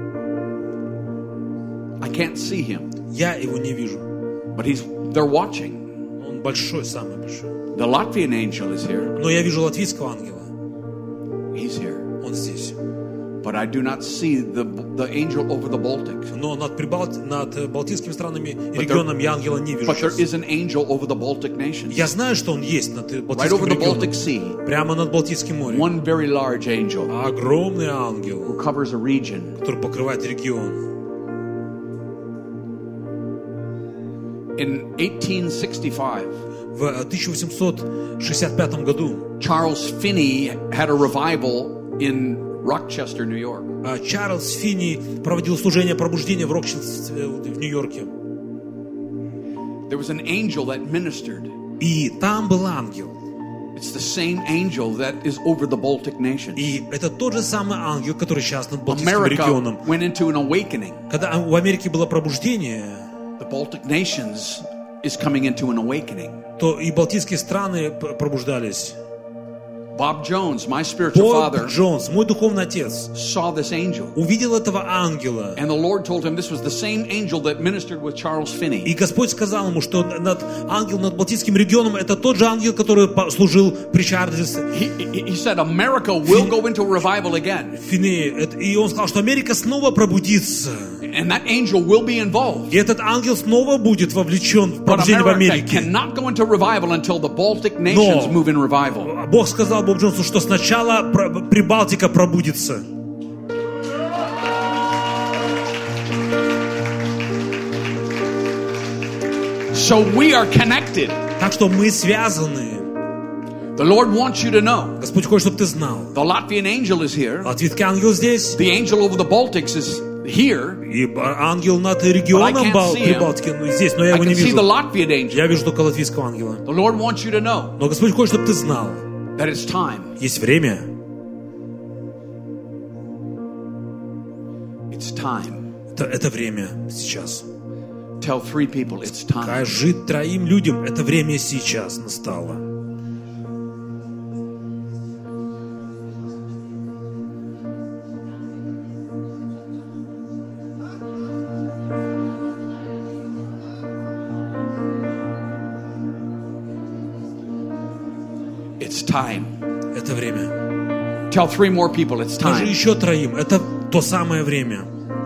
I can't see him, Я его не вижу. but they're watching. Он большой, самый большой. The Latvian angel is here. Но я вижу латвийского ангела. He's here. Он здесь. But I do not see the angel over the Baltic. Но над Балтийскими странами и регионом я ангела не вижу. But there сейчас. is an angel over the Baltic nations. Я знаю, что он есть над Right Балтийским over the Baltic регионом. Sea. Прямо над Балтийским морем. One very large angel Огромный ангел, who covers a region. который покрывает регион. In 1865, В 1865 году Charles Finney had a revival in Rochester, New York. Чарльз Финни проводил служение пробуждения в Рокчестере, в Нью-Йорке. There was an angel that ministered. И там был ангел. It's the same angel that is over the Baltic nations. И это тот же самый ангел, который сейчас над Балтийским America регионом. went into an awakening. Когда в Америке было пробуждение, the Baltic nations is coming into an awakening. то и балтийские страны пробуждались. Bob Jones, my spiritual father, Боб Джонс, мой духовный отец, saw this angel. увидел этого ангела. And the Lord told him this was the same angel that ministered with Charles Finney. И Господь сказал ему, что ангел над Балтийским регионом это тот же ангел, который служил при Чарльзе He said America will go into revival again. Финне. И он сказал, что Америка снова пробудится. And that angel will be involved. И этот ангел снова будет вовлечен в But пробуждение в America Америке. cannot go into revival until the Baltic nations move in revival. Бог сказал Боб Джонсу, что сначала Прибалтика пробудится. So we are connected. Так что мы связаны. The Lord wants you to know. Господь хочет, чтобы ты знал. The Latvian angel is here. Латвийский ангел здесь. The angel over the Baltics is here. И ангел над регионом Прибалтики здесь, но я I его can не see the вижу. Latvian angel. Я вижу только латвийского ангела. The Lord wants you to know Но Господь хочет, чтобы ты знал. that it's time. Есть время. It's time. Это время сейчас. Tell 3 people it's time. Скажи 3 людям, это время сейчас настало. It's time. Это время. Tell 3 more people it's Скажи time. еще 3. Это то самое время.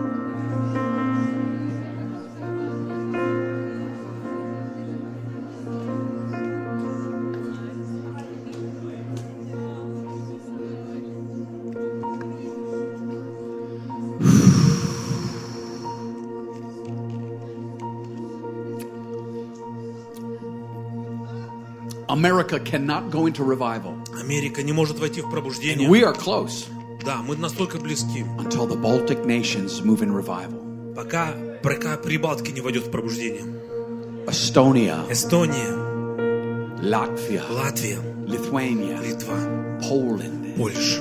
America cannot go into revival. Америка не может войти в And пробуждение. we are close Да, мы настолько близки. until the Baltic nations move in revival. Пока Прибалтика не войдет в пробуждение. Estonia, Эстония, Latvia, Латвия, Lithuania, Литва, Poland, Польша,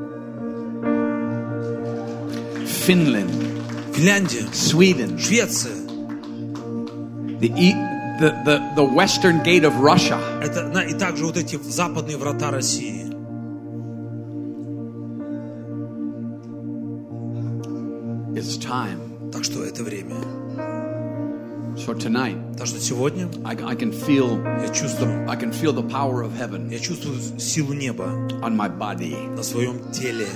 Finland, Финляндия, Sweden, Швеция. the western gate of Russia. Это, и также вот эти западные врата России. It's time. Так что это время. So tonight, Так что сегодня I can feel я чувствую the power of heaven силу неба on my body. на своем теле.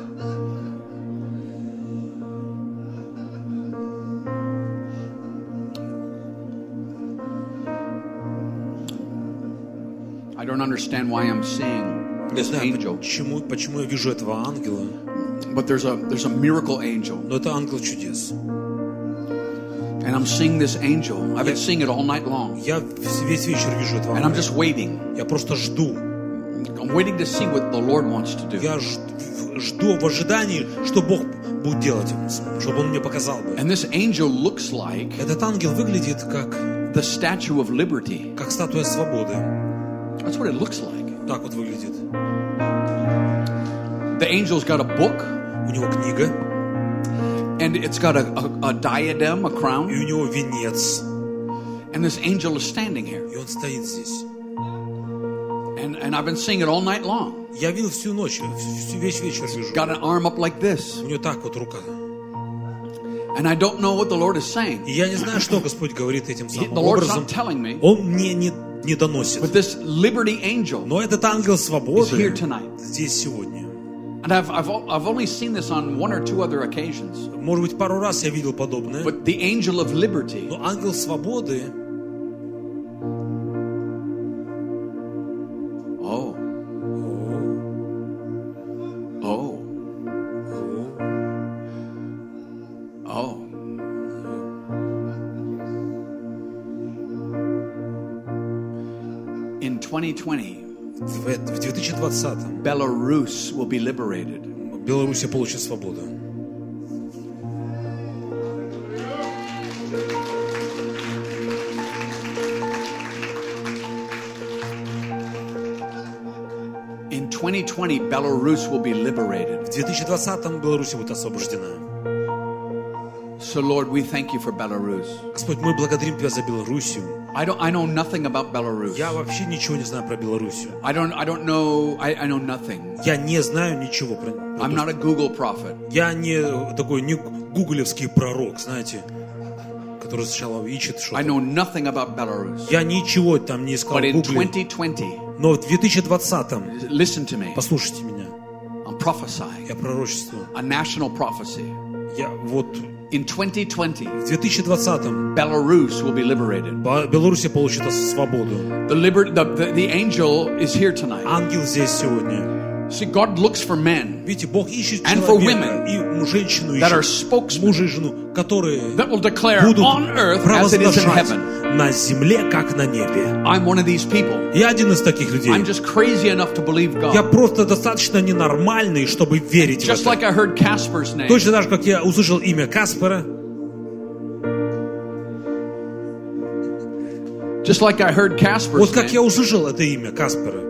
I don't understand why I'm seeing this angel, Почему я вижу этого ангела? but there's a miracle angel, Но это ангел чудес. and I'm seeing this angel. I've been seeing it all night long, Я весь вечер вижу этого and I'm ангела. just waiting. Я просто жду. I'm waiting to see what the Lord wants to do. Я жду в ожидании, что Бог будет делать, чтобы Он мне показал бы. And this angel looks like Этот ангел выглядит как the Statue of Liberty. статуя свободы. That's what it looks like. Так вот выглядит. The angel's got a book, У него книга, and it's got a diadem, a и crown, у него венец. and this angel is standing here. И он стоит здесь. And I've been seeing it all night long. Я видел всю ночь, весь вечер вижу. Got an arm up like this. У него так вот рука. And I don't know what the Lord is saying. И я не знаю, что Господь говорит этим The самым Lord's образом. not telling me. Он мне не доносит. But this liberty angel Но этот ангел is here свободы tonight. здесь сегодня. And I've only seen this on 1 or 2 other occasions. Может быть, пару раз я видел подобное. But the angel of liberty, Но ангел свободы, oh, oh, oh. In 2020, в 2020-м Belarus will be liberated. Белоруссия получит свободу. In 2020, Belarus will be liberated. В 2020-м Белоруссия будет освобождена. So, Lord, we thank you for Belarus. Господь, мы благодарим Тебя за Белоруссию. I know nothing about Belarus. Я вообще ничего не знаю про Белоруссию. I know nothing. Я не знаю ничего про I'm not a Google prophet. Я не такой не гуглевский пророк, знаете, который сначала ищет I что-то. know nothing about Belarus. Я ничего там не искал But в in Гугле. 2020, Но в 2020-м, listen to me. послушайте меня, I'm prophesying я пророчествую. a national prophecy. Я вот In 2020, в 2020-м Belarus will be liberated. Белоруссия получит свободу. The angel is here tonight. Ангел здесь сегодня. See, God looks for men Видите, Бог ищет And for человека и женщину that are ищет, spokesmen мужа и жену, которые that will declare будут on earth as it is in провозглашать heaven. на земле, как на небе. I'm one of these people. Я один из таких людей. I'm just crazy enough to believe Я God. просто достаточно ненормальный, чтобы верить в Just это. like I heard Casper's name. Точно так же, как я услышал имя Каспера, Just like I heard Casper's вот как я name. услышал это имя Каспера,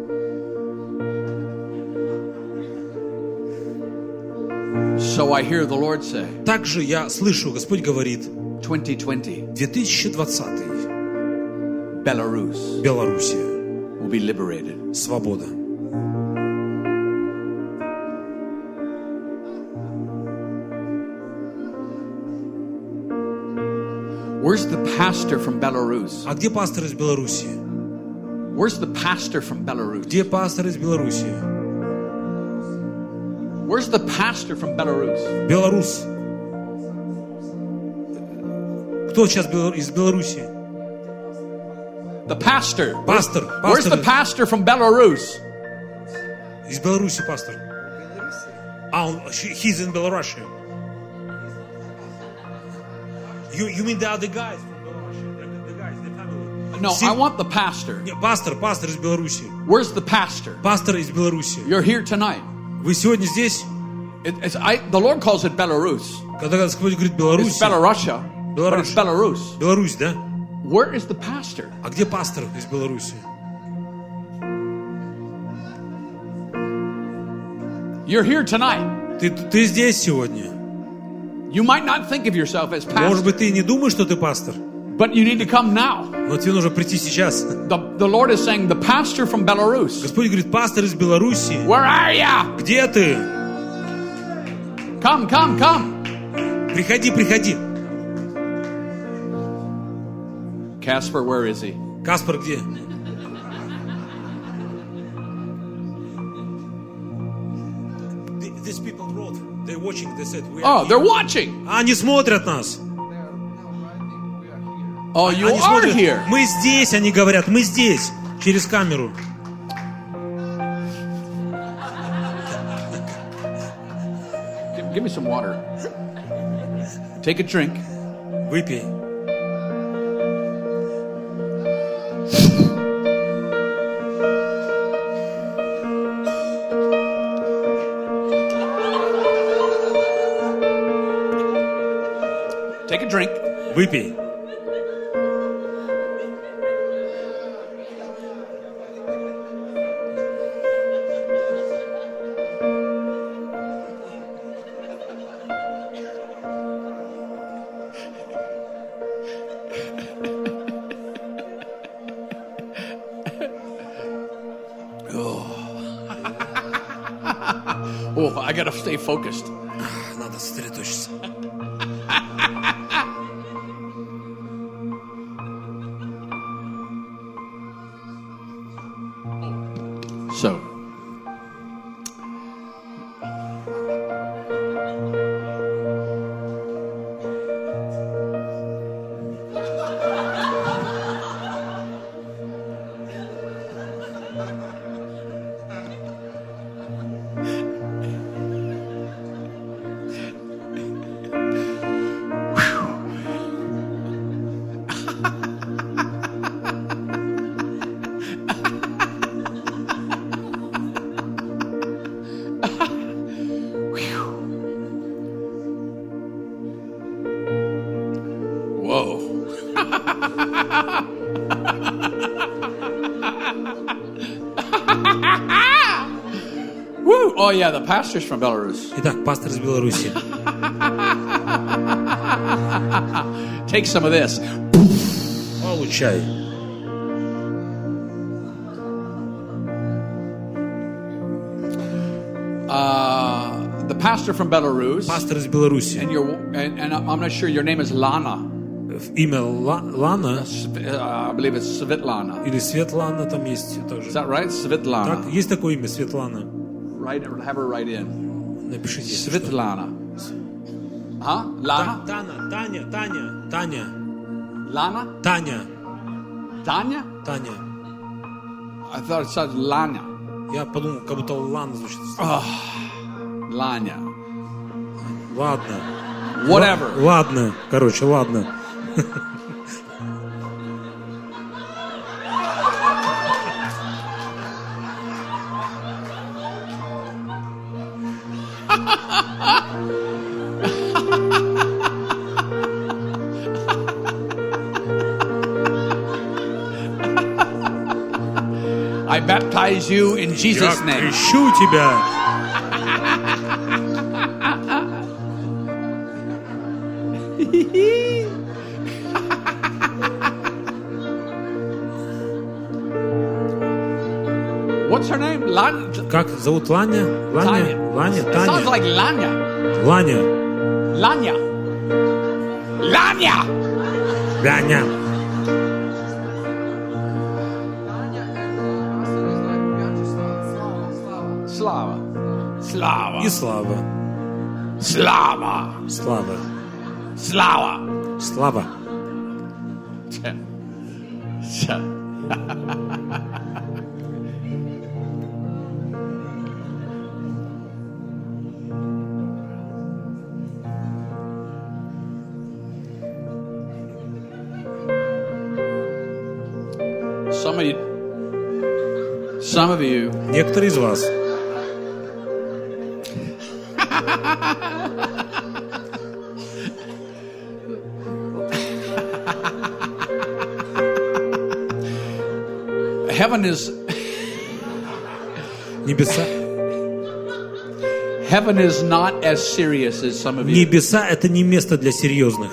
So I hear the Lord say, также я слышу, Господь говорит, 2020, 2020 Belarus Белоруссия, will be liberated. свобода. Where's the pastor from Belarus? А где пастор из Белоруссии? Where's the pastor from Belarus? Где пастор из Белоруссии? Where's the pastor from Belarus? Белорус. Кто сейчас из Белоруссии? The pastor. Пастор. Where's the pastor from Belarus? Из Беларуси пастор. He's in Belarus. You mean the other guys from Belarus? The guys, the family. No, I want the pastor. Пастор из Беларуси. Where's the pastor? Пастор из Беларуси. You're here tonight. Вы сегодня здесь? The Lord calls it Belarus. Когда Господь говорит It's Беларусь, Belarusia, but it's Belarus. Беларусь, да? Where is the pastor? А где пастор из Беларуси? You're here tonight. Ты здесь сегодня. You might not think of yourself as Может pastor, быть, ты не думаешь, что ты пастор, but you need to come now. но тебе нужно прийти сейчас. The Lord is saying, the pastor from Belarus, Господь говорит, пастор из Беларуси, where are ya? где ты? Come. Приходи. Casper, where is he? Каспар где? These people wrote, they're watching, they said, we are Oh, they're watching. Они смотрят нас. Oh, you Они are смотрят. here. Мы здесь, они говорят, мы здесь, через камеру. Give me some water. Take a drink. Выпей. Take a drink. Выпей. Oh, I gotta stay focused. Надо сосредоточиться. So, whoa. Woo! Oh yeah, the pastor's from Belarus. Итак, пастор из Беларуси. Take some of this. Получай. The pastor from Belarus, Пастор из Беларуси. and I'm not sure your name is Lana. Имя Лана I believe it's Svetlana. или Светлана там есть тоже. Is that right? Svetlana. Так, есть такое имя, Светлана. Have her write in. Напишите. Svetlana. Huh? Lana? Таня. Lana? Таня. Tanya? Таня. I thought it said Lana. Я подумал, как будто Лана звучит. Lanya. Ладно. Whatever. Ладно. Короче, ладно. I baptize you in Jesus' Я name. крещу тебя. What's her name? Как зовут Ланя? Ланя? It sounds Таня? like Lanya. Ланя. Lanya. Lanya. Ляня. Slava. Slava. И Слава. Slava. Слава. Slava. Слава. Some of you. Некоторые из вас. Heaven is. Небеса. Heaven is not as serious as some of you. Небеса — это не место для серьезных.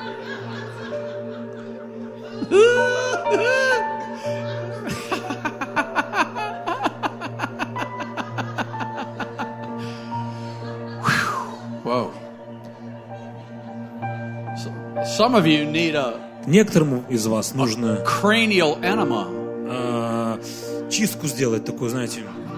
Whoa. Some of you need a Некоторым из вас нужно cranial enema. Чистку сделать такую, знаете.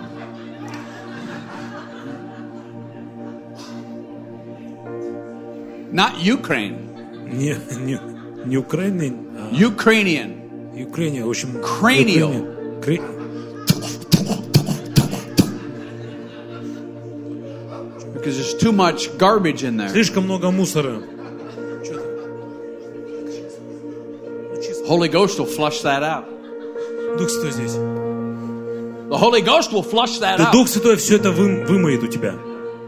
Not Ukraine. Не Украина, а Ukrainian. Украина, в общем. Cranial. Because there's too much garbage in there. Слишком много мусора. Holy Ghost will flush that out. Дух Святой здесь. The Holy Ghost will flush that out. Дух Святой все это вымоет у тебя.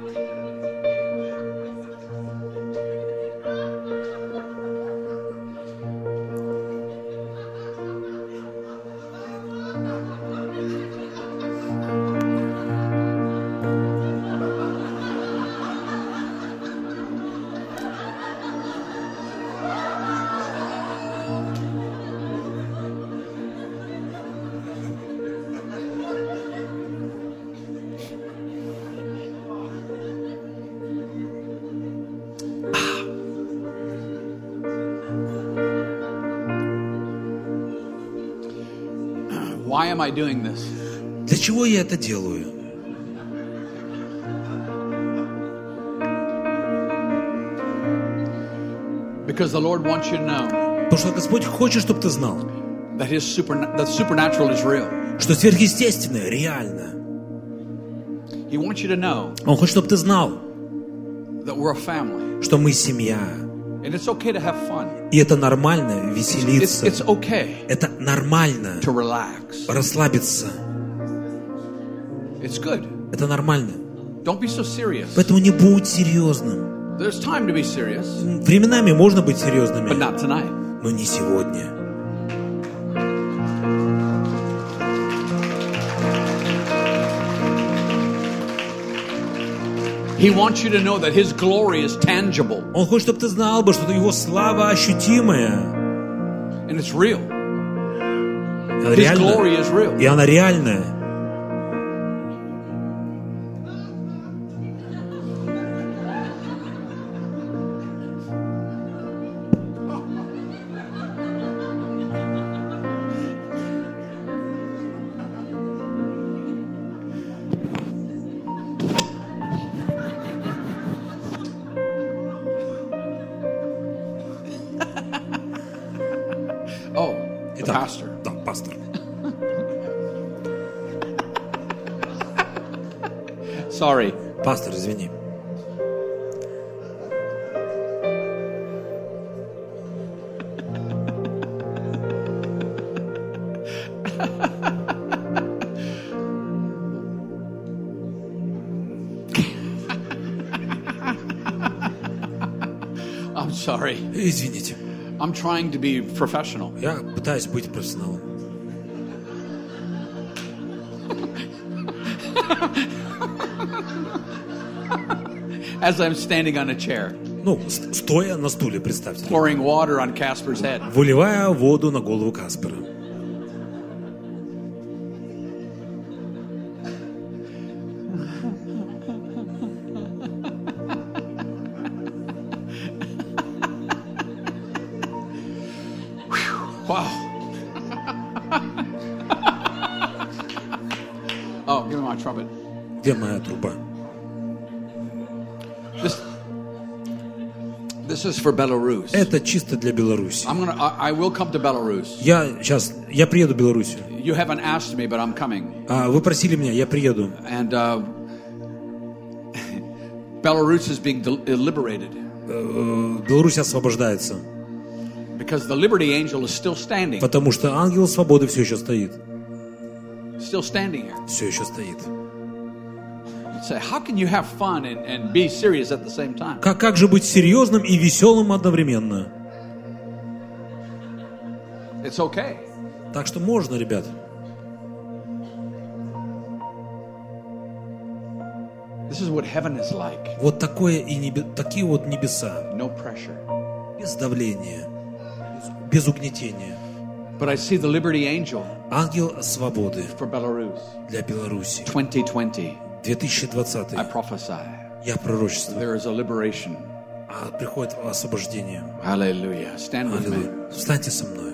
Why am I doing this? Для чего я это делаю? Because the Lord wants you to know Потому что Господь хочет, чтобы ты знал, that that supernatural is real. что сверхъестественное реально. He wants you to know Он хочет, чтобы ты знал, that we're a family. что мы семья. And it's okay to have fun. И это нормально веселиться. It's okay Это нормально to relax. расслабиться. It's good. Это нормально. Don't be so serious. Поэтому не будь серьезным. There's time to be serious, Временами можно быть серьезными, but not tonight. но не сегодня. He wants you to know that His glory is tangible Он хочет, чтобы ты знал бы, что Его слава ощутимая. and it's real. Она His glory реальная. is real. И она реальная. Oh, the Итак, pastor. да, пастор. Sorry. Пастор, извини. I'm sorry. Извините. I'm trying to be professional. Я пытаюсь быть профессионалом. As I'm standing on a chair, Ну, стоя на стуле, представьте. pouring water on Casper's head. Выливая воду на голову Каспера. Wow. Oh, give me my trumpet. Где моя труба? This is for Belarus. Это чисто для Беларуси. I will come to Belarus. Я приеду в Белоруссию. You haven't asked me, but I'm coming. Вы просили меня, я приеду. And Belarus is being liberated Беларусь освобождается. because the Liberty Angel is still standing. Потому что ангел свободы все еще стоит. Still standing here. Все еще стоит. You say, how can you have fun and be serious at the same time? Как же быть серьезным и веселым одновременно? It's okay. Так что можно, ребят. This is what heaven is like. Вот такие вот небеса. No pressure. Без давления. Без угнетения. But I see the Liberty Angel Ангел свободы for Belarus. для Беларуси. 2020. 2020. I prophesy. Я пророчествую. There is a liberation. Приходит освобождение. Hallelujah. Stand with me. Аллилуйя. Встаньте со мной.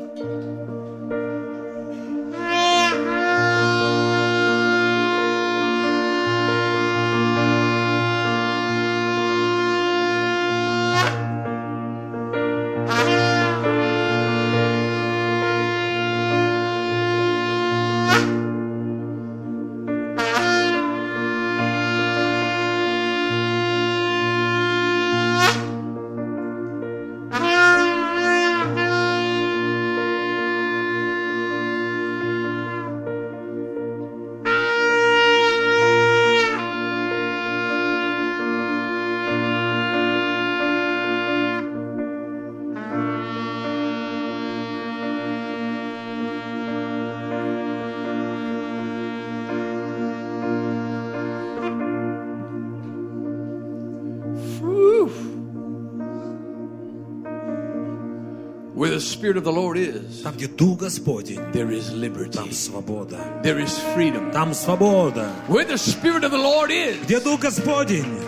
Where the Spirit of the Lord is, Там, где Дух Господень, there is liberty. там свобода. There is freedom. Там свобода. Where the Spirit of the Lord is, Где Дух Господень,